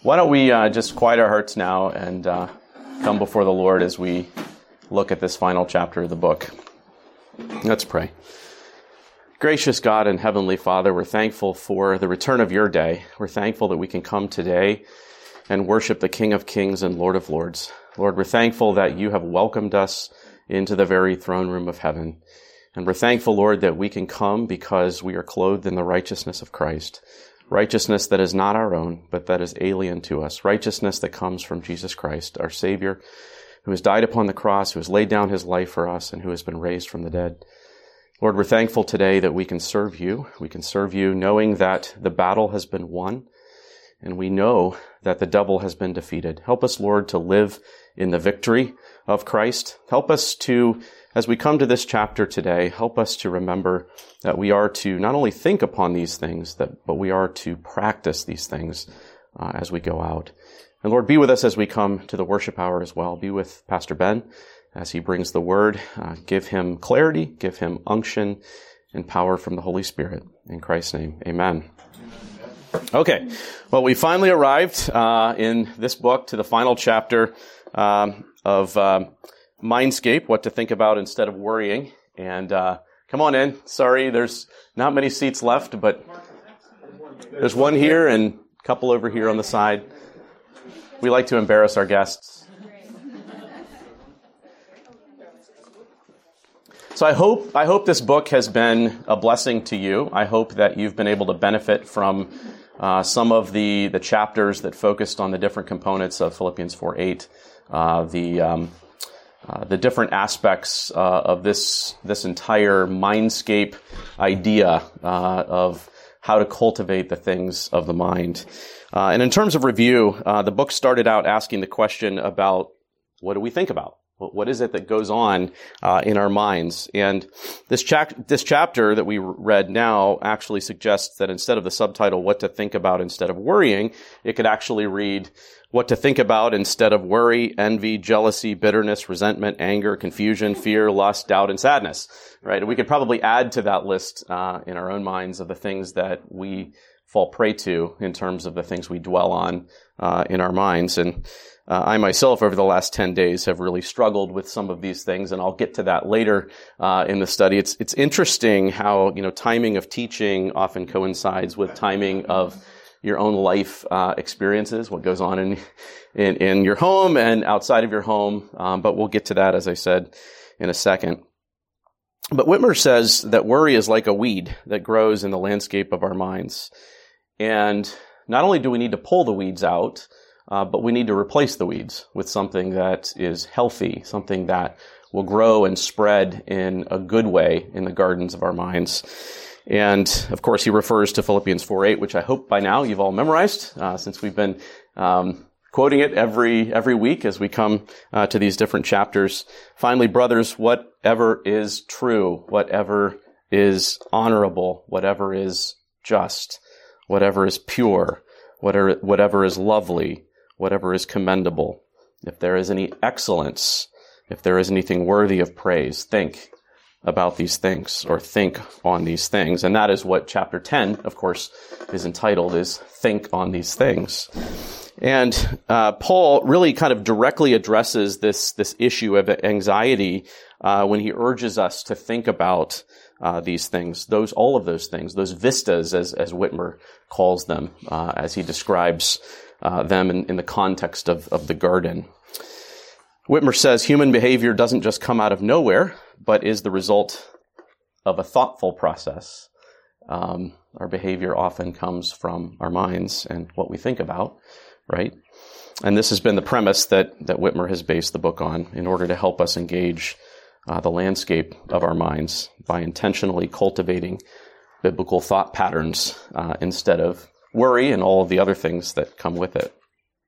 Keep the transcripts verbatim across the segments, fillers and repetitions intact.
Why don't we uh, just quiet our hearts now and uh, come before the Lord as we look at this final chapter of the book. Let's pray. Gracious God and Heavenly Father, we're thankful for the return of your day. We're thankful that we can come today and worship the King of Kings and Lord of Lords. Lord, we're thankful that you have welcomed us into the very throne room of heaven. And we're thankful, Lord, that we can come because we are clothed in the righteousness of Christ. Righteousness that is not our own, but that is alien to us. Righteousness that comes from Jesus Christ, our Savior, who has died upon the cross, who has laid down his life for us, and who has been raised from the dead. Lord, we're thankful today that we can serve you. We can serve you knowing that the battle has been won, and we know that the devil has been defeated. Help us, Lord, to live in the victory of Christ. Help us to, as we come to this chapter today, help us to remember that we are to not only think upon these things, that, but we are to practice these things uh, as we go out. And Lord, be with us as we come to the worship hour as well. Be with Pastor Ben as he brings the word. Uh, give him clarity, give him unction and power from the Holy Spirit. In Christ's name, amen. Okay, well, we finally arrived uh, in this book to the final chapter um, of um, Mindscape, what to think about instead of worrying. And uh, come on in. Sorry, there's not many seats left, but there's one here and a couple over here on the side. We like to embarrass our guests. So I hope I hope this book has been a blessing to you. I hope that you've been able to benefit from uh, some of the, the chapters that focused on the different components of Philippians four eight, uh, the um, uh, the different aspects uh, of this this entire mindscape idea uh, of how to cultivate the things of the mind. Uh, and in terms of review, uh, the book started out asking the question about what do we think about? What is it that goes on uh, in our minds? And this, cha- this chapter that we read now actually suggests that instead of the subtitle, what to think about instead of worrying, it could actually read what to think about instead of worry, envy, jealousy, bitterness, resentment, anger, confusion, fear, lust, doubt, and sadness. Right? And we could probably add to that list uh, in our own minds of the things that we fall prey to in terms of the things we dwell on uh, in our minds. And Uh, I myself, over the last ten days, have really struggled with some of these things, and I'll get to that later uh, in the study. It's it's interesting how, you know, timing of teaching often coincides with timing of your own life uh, experiences, what goes on in, in in your home and outside of your home. Um, but we'll get to that, as I said, in a second. But Whitmer says that worry is like a weed that grows in the landscape of our minds. And not only do we need to pull the weeds out, Uh, but we need to replace the weeds with something that is healthy, something that will grow and spread in a good way in the gardens of our minds. And, of course, he refers to Philippians four eight, which I hope by now you've all memorized, uh, since we've been um, quoting it every every week as we come uh, to these different chapters. Finally, brothers, whatever is true, whatever is honorable, whatever is just, whatever is pure, whatever whatever is lovely, whatever is commendable, if there is any excellence, if there is anything worthy of praise, think about these things, or think on these things. And that is what chapter ten, of course, is entitled, is Think on These Things. And uh, Paul really kind of directly addresses this, this issue of anxiety uh, when he urges us to think about uh, these things, those all of those things, those vistas, as, as Whitmer calls them, uh, as he describes Uh, them in, in the context of, of the garden. Whitmer says human behavior doesn't just come out of nowhere, but is the result of a thoughtful process. Um, our behavior often comes from our minds and what we think about, right? And this has been the premise that, that Whitmer has based the book on in order to help us engage uh, the landscape of our minds by intentionally cultivating biblical thought patterns uh, instead of worry and all of the other things that come with it.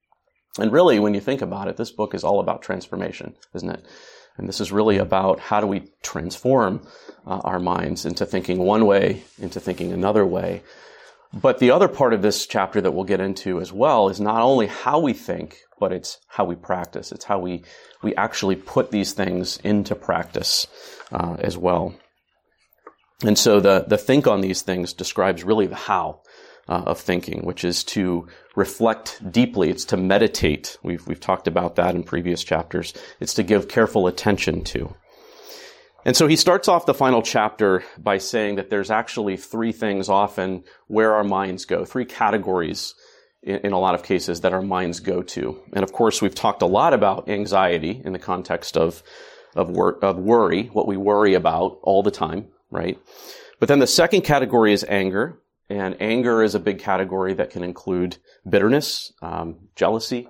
And really, when you think about it, this book is all about transformation, isn't it? And this is really about how do we transform uh, our minds into thinking one way, into thinking another way. But the other part of this chapter that we'll get into as well is not only how we think, but it's how we practice. It's how we, we actually put these things into practice uh, as well. And so the, the think on these things describes really the how. uh, of thinking, which is to reflect deeply. It's to meditate. We've, we've talked about that in previous chapters. It's to give careful attention to. And so he starts off the final chapter by saying that there's actually three things often where our minds go, three categories in, in a lot of cases that our minds go to. And of course, we've talked a lot about anxiety in the context of, of, wor- of worry, what we worry about all the time, right? But then the second category is anger. And anger is a big category that can include bitterness, um, jealousy,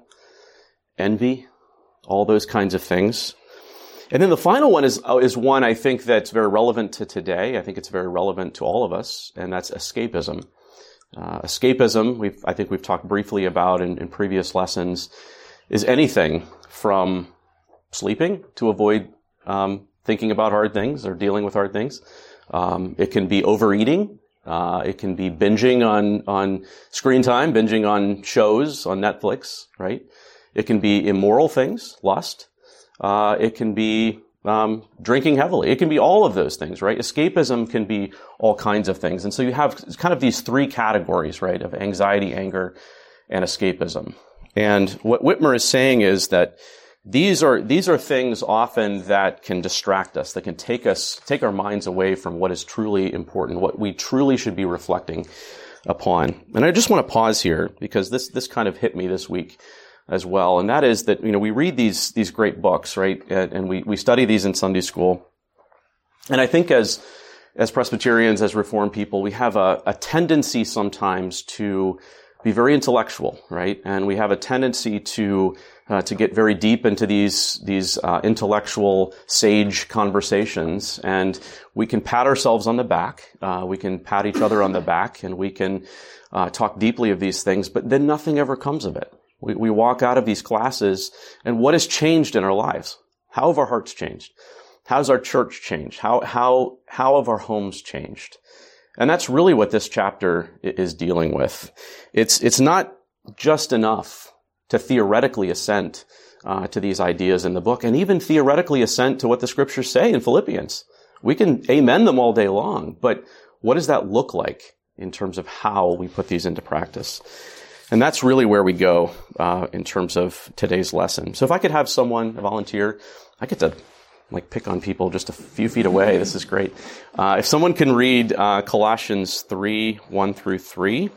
envy, all those kinds of things. And then the final one is is one I think that's very relevant to today. I think it's very relevant to all of us, and that's escapism. Uh, escapism, we've, I think we've talked briefly about in, in previous lessons, is anything from sleeping to avoid um, thinking about hard things or dealing with hard things. Um, it can be overeating. Uh, it can be binging on, on screen time, binging on shows on Netflix, right? It can be immoral things, lust. Uh, it can be um, drinking heavily. It can be all of those things, right? Escapism can be all kinds of things. And so you have kind of these three categories, right, of anxiety, anger, and escapism. And what Whitmer is saying is that These are, these are things often that can distract us, that can take us, take our minds away from what is truly important, what we truly should be reflecting upon. And I just want to pause here because this, this kind of hit me this week as well. And that is that, you know, we read these, these great books, right? And we, we study these in Sunday school. And I think as, as Presbyterians, as Reformed people, we have a, a tendency sometimes to be very intellectual, right? And we have a tendency to Uh, to get very deep into these these uh, intellectual sage conversations, and we can pat ourselves on the back. Uh, we can pat each other on the back, and we can uh, talk deeply of these things. But then nothing ever comes of it. We, we walk out of these classes, and what has changed in our lives? How have our hearts changed? How's our church changed? How how how have our homes changed? And that's really what this chapter is dealing with. It's it's not just enough to theoretically assent uh, to these ideas in the book, and even theoretically assent to what the scriptures say in Philippians. We can amen them all day long, but what does that look like in terms of how we put these into practice? And that's really where we go uh, in terms of today's lesson. So if I could have someone volunteer, I get to like pick on people just a few feet away. This is great. Uh, if someone can read uh, Colossians three, one through three.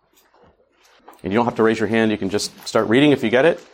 And you don't have to raise your hand. You can just start reading if you get it.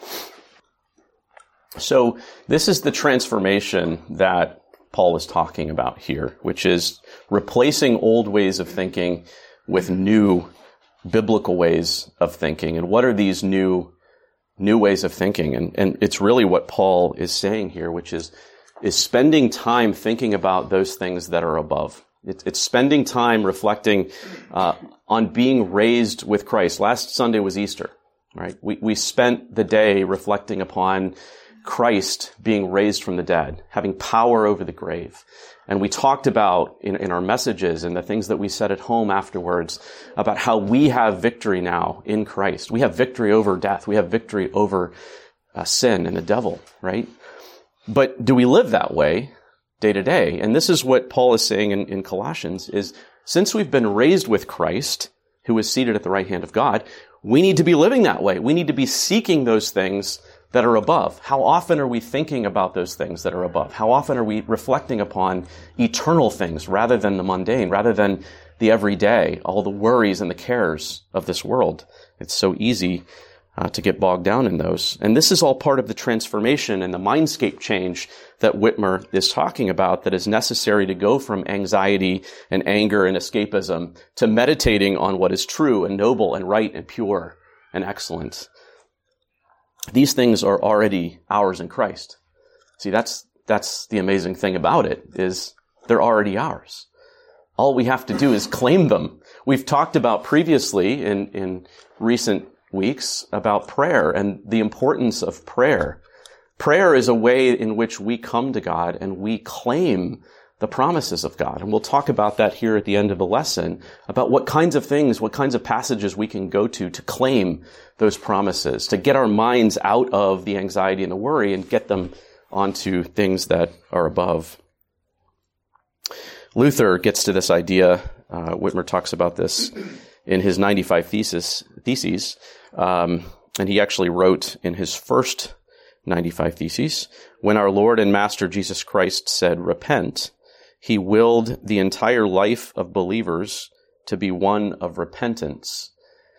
So this is the transformation that Paul is talking about here, which is replacing old ways of thinking with new biblical ways of thinking. And what are these new new ways of thinking? And, and it's really what Paul is saying here, which is, is spending time thinking about those things that are above. It's, it's spending time reflecting uh, on being raised with Christ. Last Sunday was Easter, right? We we spent the day reflecting upon Christ being raised from the dead, having power over the grave. And we talked about in, in our messages and the things that we said at home afterwards about how we have victory now in Christ. We have victory over death. We have victory over uh, sin and the devil, right? But do we live that way day to day? And this is what Paul is saying in, in Colossians is, since we've been raised with Christ, who is seated at the right hand of God, we need to be living that way. We need to be seeking those things that are above. How often are we thinking about those things that are above? How often are we reflecting upon eternal things rather than the mundane, rather than the everyday, all the worries and the cares of this world? It's so easy Uh, to get bogged down in those. And this is all part of the transformation and the mindscape change that Whitmer is talking about, that is necessary to go from anxiety and anger and escapism to meditating on what is true and noble and right and pure and excellent. These things are already ours in Christ. See, that's that's the amazing thing about it, is they're already ours. All we have to do is claim them. We've talked about previously in, in recent weeks about prayer and the importance of prayer. Prayer is a way in which we come to God and we claim the promises of God. And we'll talk about that here at the end of the lesson, about what kinds of things, what kinds of passages we can go to to claim those promises, to get our minds out of the anxiety and the worry and get them onto things that are above. Luther gets to this idea, uh, Whitmer talks about this in his ninety-five thesis, theses, um, and he actually wrote in his first ninety-five theses, when our Lord and Master Jesus Christ said, repent, he willed the entire life of believers to be one of repentance.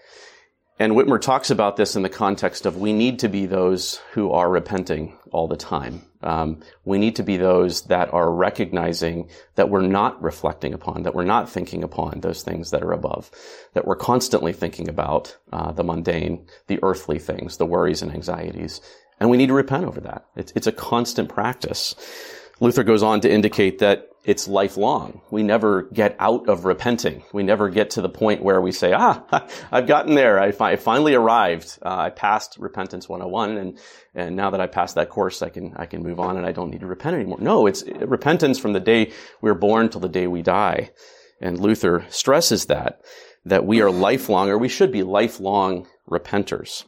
And Whitmer talks about this in the context of we need to be those who are repenting all the time. Um, we need to be those that are recognizing that we're not reflecting upon, that we're not thinking upon those things that are above, that we're constantly thinking about uh, the mundane, the earthly things, the worries and anxieties. And we need to repent over that. It's, it's a constant practice. Luther goes on to indicate that it's lifelong. We never get out of repenting. We never get to the point where we say, ah, I've gotten there. I, fi- I finally arrived. Uh, I passed Repentance one oh one, and and now that I passed that course, I can I can move on, and I don't need to repent anymore. No, it's repentance from the day we're born till the day we die. And Luther stresses that, that we are lifelong, or we should be lifelong repenters.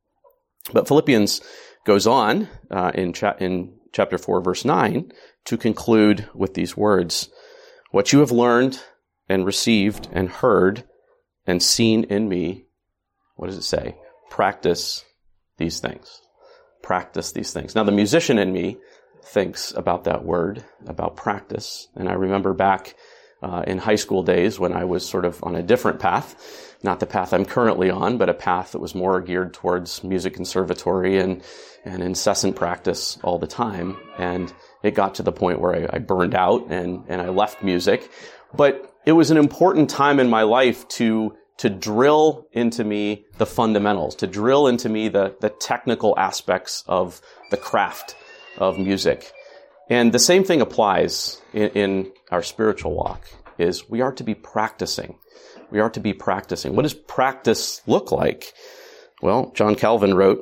But Philippians goes on uh, in, cha- in chapter four, verse nine, to conclude with these words, what you have learned and received and heard and seen in me, what does it say? Practice these things. Practice these things. Now, the musician in me thinks about that word, about practice. And I remember back uh, in high school days when I was sort of on a different path, not the path I'm currently on, but a path that was more geared towards music conservatory and, and incessant practice all the time. And it got to the point where I, I burned out and, and I left music. But it was an important time in my life to to drill into me the fundamentals, to drill into me the, the technical aspects of the craft of music. And the same thing applies in, in our spiritual walk, is we are to be practicing. We are to be practicing. What does practice look like? Well, John Calvin wrote,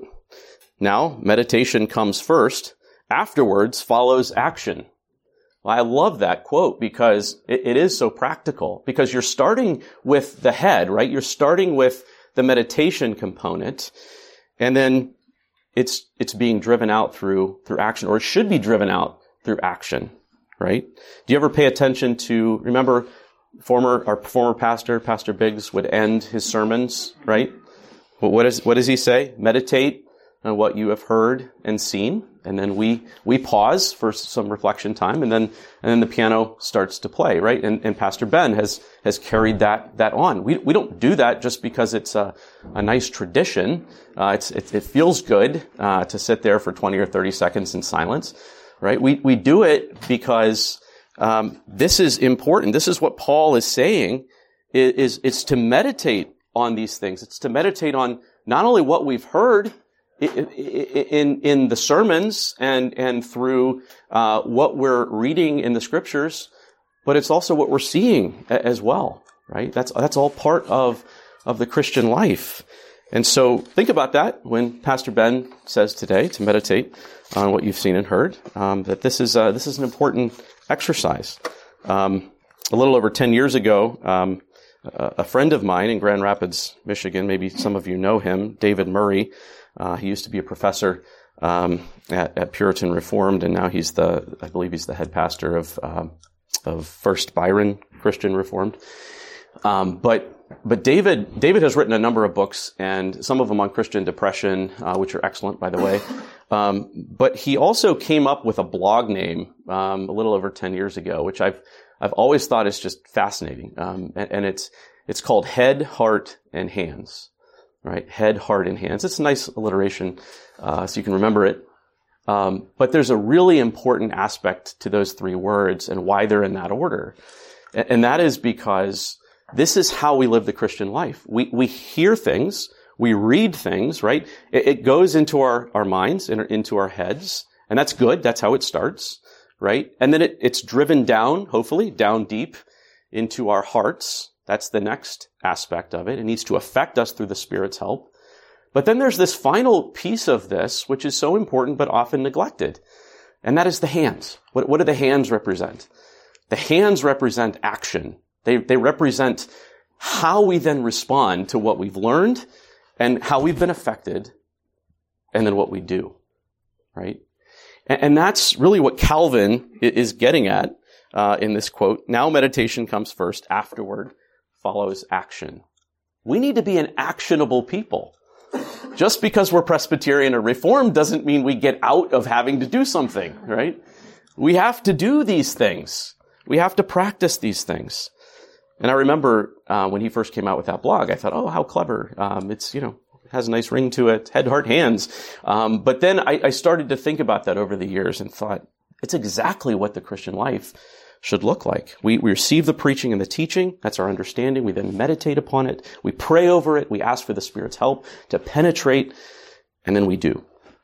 now meditation comes first, afterwards follows action. Well, I love that quote because it, it is so practical, because you're starting with the head, right? You're starting with the meditation component, and then it's it's being driven out through through action, or it should be driven out through action, right? Do you ever pay attention to, remember former our former pastor, Pastor Biggs, would end his sermons, right? But what is what does he say? Meditate on what you have heard and seen. And then we, we pause for some reflection time, and then, and then the piano starts to play, right? And, and Pastor Ben has, has carried that, that on. We, we don't do that just because it's a, a nice tradition. Uh, it's, it, it feels good, uh, to sit there for twenty or thirty seconds in silence, right? We, we do it because, um, this is important. This is what Paul is saying, is, is, it's to meditate on these things. It's to meditate on not only what we've heard, in in the sermons and and through uh, what we're reading in the scriptures, but it's also what we're seeing as well, right? That's that's all part of of the Christian life. And so think about that when Pastor Ben says today to meditate on what you've seen and heard. Um, that this is uh, this is an important exercise. Um, a little over ten years ago, um, a, a friend of mine in Grand Rapids, Michigan, maybe some of you know him, David Murray. Uh, he used to be a professor um, at, at Puritan Reformed, and now he's the, I believe he's the head pastor of um, of First Byron Christian Reformed. Um, but but David David has written a number of books, and some of them on Christian depression, uh, which are excellent, by the way. Um, but he also came up with a blog name um, a little over ten years ago, which I've I've always thought is just fascinating, um, and, and it's it's called Head, Heart, and Hands. Right? Head, heart, and hands. It's a nice alliteration, uh, so you can remember it. Um, but there's a really important aspect to those three words and why they're in that order. And, and that is because this is how we live the Christian life. We, we hear things, we read things, right? It, it goes into our, our minds and into our heads, and that's good. That's how it starts, right? And then it, it's driven down, hopefully, down deep into our hearts. That's the next aspect of it. It needs to affect us through the Spirit's help. But then there's this final piece of this, which is so important but often neglected. And that is the hands. What, what do the hands represent? The hands represent action. They, they represent how we then respond to what we've learned and how we've been affected, and then what we do, right? And, and that's really what Calvin is getting at uh, in this quote. Now meditation comes first, afterward follows action. We need to be an actionable people. Just because we're Presbyterian or Reformed doesn't mean we get out of having to do something, right? We have to do these things. We have to practice these things. And I remember uh, when he first came out with that blog, I thought, oh, how clever. Um, it's, you know, it has a nice ring to it, head, heart, hands. Um, but then I, I started to think about that over the years and thought, it's exactly what the Christian life should look like. We, we receive the preaching and the teaching. That's our understanding. We then meditate upon it. We pray over it. We ask for the Spirit's help to penetrate, and then we do.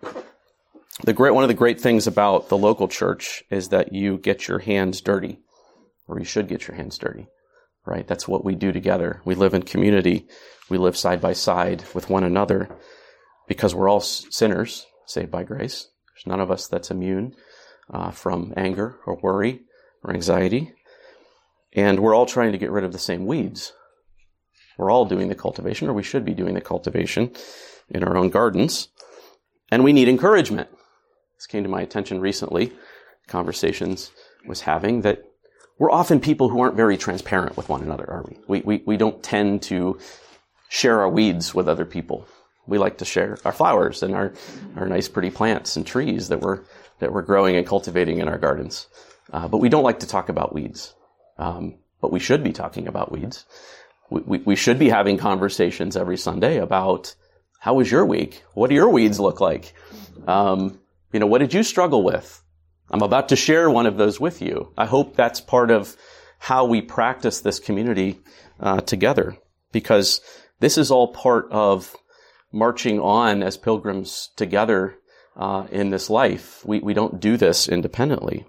The great, one of the great things about the local church is that you get your hands dirty, or you should get your hands dirty, right? That's what we do together. We live in community. We live side by side with one another because we're all sinners saved by grace. There's none of us that's immune uh, from anger or worry or anxiety. And we're all trying to get rid of the same weeds. We're all doing the cultivation, or we should be doing the cultivation in our own gardens. And we need encouragement. This came to my attention recently, conversations I was having, that we're often people who aren't very transparent with one another, are we? We, we, we don't tend to share our weeds with other people. We like to share our flowers and our, our nice pretty plants and trees that we're, that we're growing and cultivating in our gardens. Uh, but we don't like to talk about weeds. Um, but we should be talking about weeds. We, we, we should be having conversations every Sunday about, how was your week? What do your weeds look like? Um, you know, what did you struggle with? I'm about to share one of those with you. I hope that's part of how we practice this community uh, together, because this is all part of marching on as pilgrims together uh, in this life. We, we don't do this independently.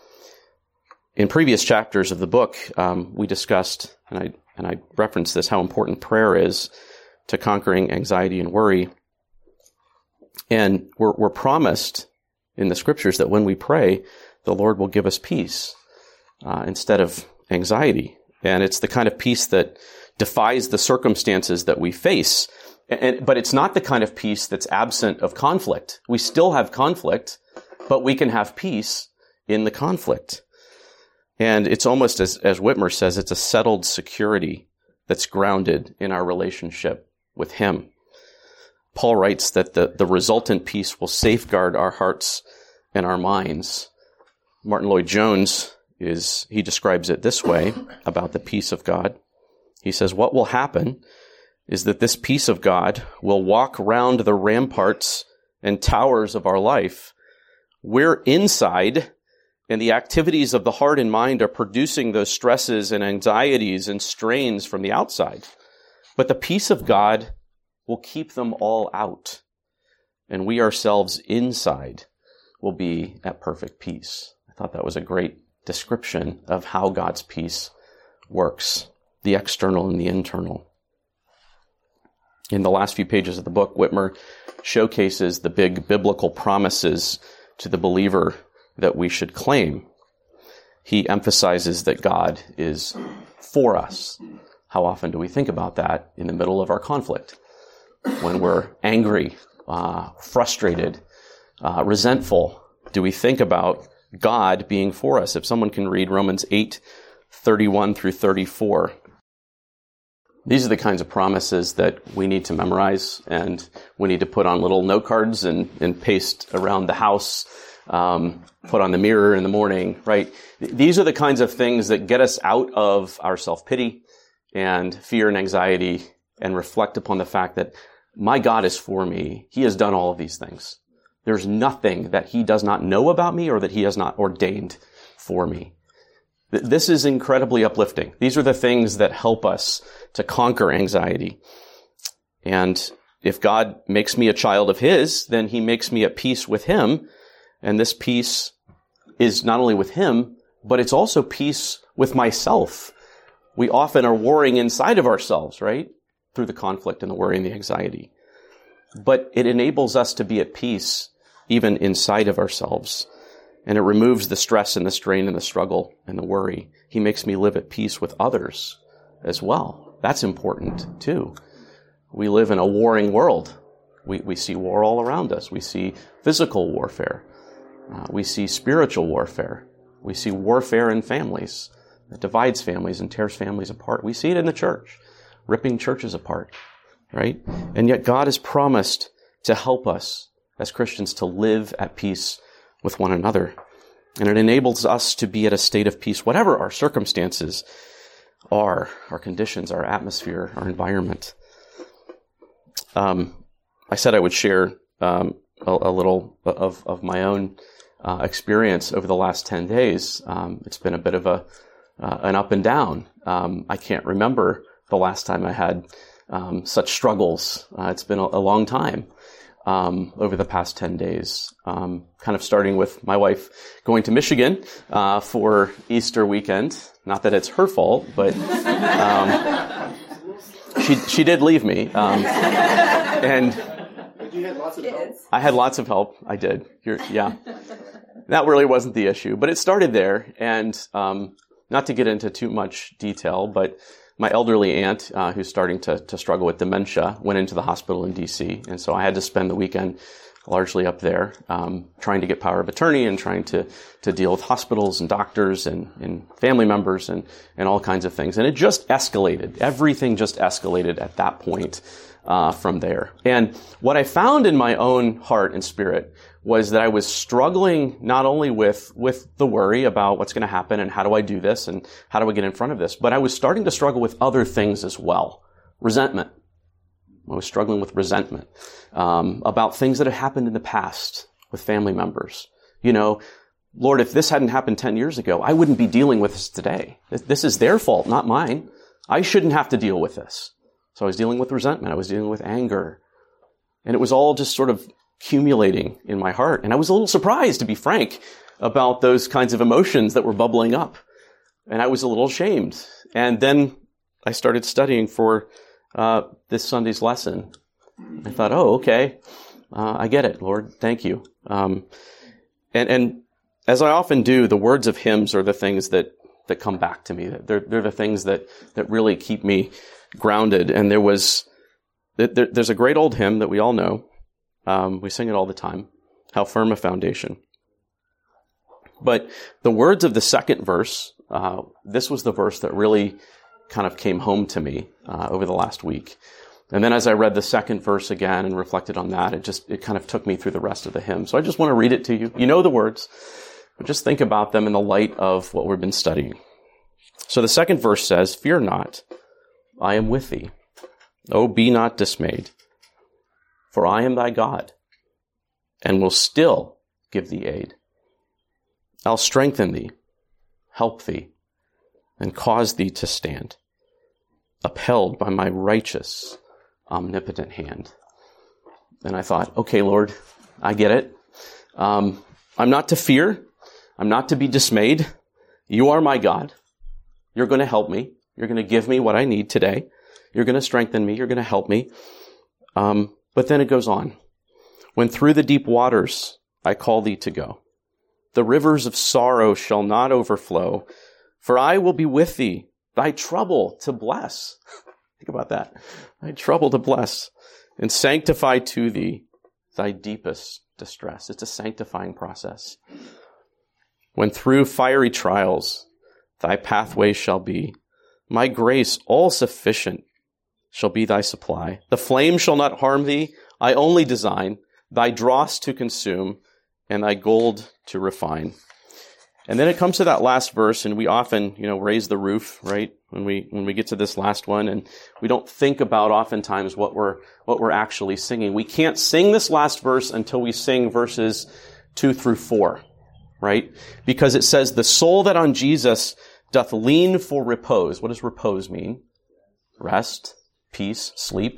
In previous chapters of the book, um, we discussed, and I and I referenced this, how important prayer is to conquering anxiety and worry. And we're, we're promised in the scriptures that when we pray, the Lord will give us peace uh, instead of anxiety. And it's the kind of peace that defies the circumstances that we face. And, but it's not the kind of peace that's absent of conflict. We still have conflict, but we can have peace in the conflict. And it's almost, as, as Whitmer says, it's a settled security that's grounded in our relationship with Him. Paul writes that the, the resultant peace will safeguard our hearts and our minds. Martin Lloyd-Jones is, he describes it this way about the peace of God. He says, what will happen is that this peace of God will walk round the ramparts and towers of our life. We're inside, and the activities of the heart and mind are producing those stresses and anxieties and strains from the outside. But the peace of God will keep them all out. And we ourselves inside will be at perfect peace. I thought that was a great description of how God's peace works, the external and the internal. In the last few pages of the book, Whitmer showcases the big biblical promises to the believer that we should claim. He emphasizes that God is for us. How often do we think about that in the middle of our conflict? When we're angry, uh, frustrated, uh, resentful, do we think about God being for us? If someone can read Romans eight, thirty-one through thirty-four. These are the kinds of promises that we need to memorize, and we need to put on little note cards and, and paste around the house, um, put on the mirror in the morning, right? These are the kinds of things that get us out of our self-pity and fear and anxiety and reflect upon the fact that my God is for me. He has done all of these things. There's nothing that He does not know about me or that He has not ordained for me. This is incredibly uplifting. These are the things that help us to conquer anxiety. And if God makes me a child of His, then He makes me at peace with Him. And this peace is not only with Him, but it's also peace with myself. We often are warring inside of ourselves, right? Through the conflict and the worry and the anxiety. But it enables us to be at peace even inside of ourselves. And it removes the stress and the strain and the struggle and the worry. He makes me live at peace with others as well. That's important too. We live in a warring world. We, we see war all around us. We see physical warfare. Uh, we see spiritual warfare. We see warfare in families that divides families and tears families apart. We see it in the church. ripping churches apart, right? And yet God has promised to help us as Christians to live at peace with one another. And it enables us to be at a state of peace, whatever our circumstances are, our conditions, our atmosphere, our environment. Um, I said I would share um, a, a little of, of my own uh, experience over the last ten days. Um, it's been a bit of a uh, an up and down. Um, I can't remember the last time I had um, such struggles. Uh, it's been a, a long time. Um, over the past ten days, um, kind of starting with my wife going to Michigan uh, for Easter weekend. Not that it's her fault, but um, she she did leave me, um, and you had lots of help. I had lots of help. I did. You're, yeah, that really wasn't the issue, but it started there. And um, not to get into too much detail, but my elderly aunt, uh, who's starting to, to struggle with dementia, went into the hospital in D C. And so I had to spend the weekend largely up there, um, trying to get power of attorney and trying to, to deal with hospitals and doctors and, and family members and, and all kinds of things. And it just escalated. Everything just escalated at that point, uh, from there. And what I found in my own heart and spirit was that I was struggling not only with, with the worry about what's going to happen and how do I do this and how do I get in front of this, but I was starting to struggle with other things as well. Resentment. I was struggling with resentment, um, about things that had happened in the past with family members. You know, Lord, if this hadn't happened ten years ago, I wouldn't be dealing with this today. This is their fault, not mine. I shouldn't have to deal with this. So I was dealing with resentment. I was dealing with anger. And it was all just sort of accumulating in my heart. And I was a little surprised, to be frank, about those kinds of emotions that were bubbling up. And I was a little ashamed. And then I started studying for uh this Sunday's lesson. I thought, oh, okay, uh, I get it, Lord. Thank you. Um, and, and as I often do, the words of hymns are the things that, that come back to me. They're, they're the things that, that really keep me grounded. And there was, there, there's a great old hymn that we all know. Um, we sing it all the time. How firm a foundation. But the words of the second verse, uh, this was the verse that really kind of came home to me uh, over the last week. And then as I read the second verse again and reflected on that, it just, it kind of took me through the rest of the hymn. So I just want to read it to you. You know the words, but just think about them in the light of what we've been studying. So the second verse says, "Fear not, I am with thee. Oh, be not dismayed. For I am thy God, and will still give thee aid. I'll strengthen thee, help thee, and cause thee to stand, upheld by my righteous, omnipotent hand." And I thought, okay, Lord, I get it. Um, I'm not to fear. I'm not to be dismayed. You are my God. You're going to help me. You're going to give me what I need today. You're going to strengthen me. You're going to help me. Um, but then it goes on. "When through the deep waters I call thee to go, the rivers of sorrow shall not overflow. For I will be with thee, thy trouble to bless." Think about that. Thy trouble to bless, and sanctify to thee thy deepest distress. It's a sanctifying process. "When through fiery trials thy pathway shall be, my grace all sufficient shall be thy supply. The flame shall not harm thee. I only design thy dross to consume and thy gold to refine." And then it comes to that last verse, and we often, you know, raise the roof, right? When we, when we get to this last one, and we don't think about oftentimes what we're, what we're actually singing. We can't sing this last verse until we sing verses two through four, right? Because it says, "The soul that on Jesus doth lean for repose." What does repose mean? Rest, peace, sleep.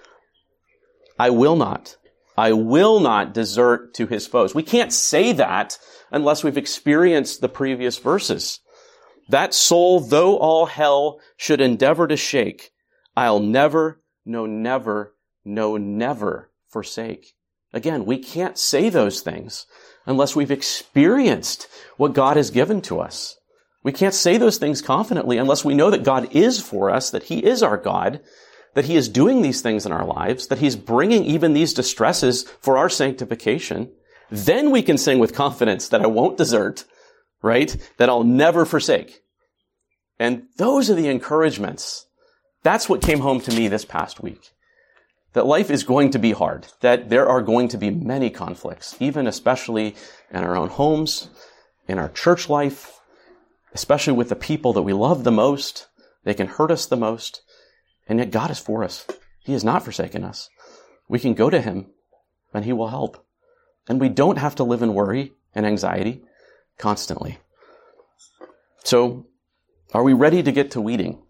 "I will not. I will not desert to his foes." We can't say that unless we've experienced the previous verses. "That soul, though all hell should endeavor to shake, I'll never, no never, no never forsake." Again, we can't say those things unless we've experienced what God has given to us. We can't say those things confidently unless we know that God is for us, that he is our God, that he is doing these things in our lives, that he's bringing even these distresses for our sanctification. Then we can sing with confidence that I won't desert, right? That I'll never forsake. And those are the encouragements That's what came home to me this past week. That life is going to be hard, that there are going to be many conflicts, even especially in our own homes, in our church life, especially with the people that we love the most. They can hurt us the most, and yet God is for us. He has not forsaken us. We can go to him, and he will help. And we don't have to live in worry and anxiety constantly. So, are we ready to get to weeding?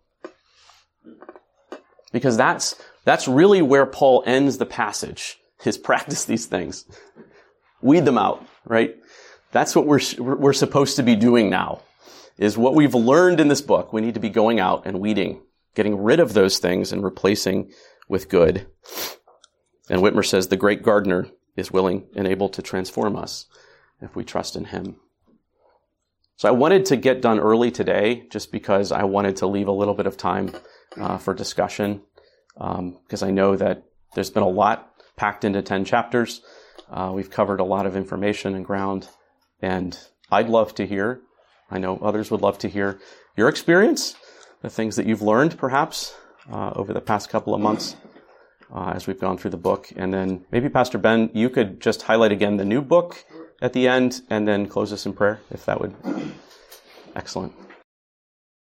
Because that's That's really where Paul ends the passage, is practice these things. Weed them out, right? That's what we're, we're supposed to be doing now, is what we've learned in this book. We need to be going out and weeding, getting rid of those things and replacing with good. And Whitmer says the great gardener is willing and able to transform us if we trust in him. So I wanted to get done early today just because I wanted to leave a little bit of time uh, for discussion. Um, because I know that there's been a lot packed into ten chapters. Uh, we've covered a lot of information and ground, and I'd love to hear, I know others would love to hear your experience, the things that you've learned perhaps uh, over the past couple of months uh, as we've gone through the book. And then maybe Pastor Ben, you could just highlight again the new book at the end and then close us in prayer, if that would. Excellent.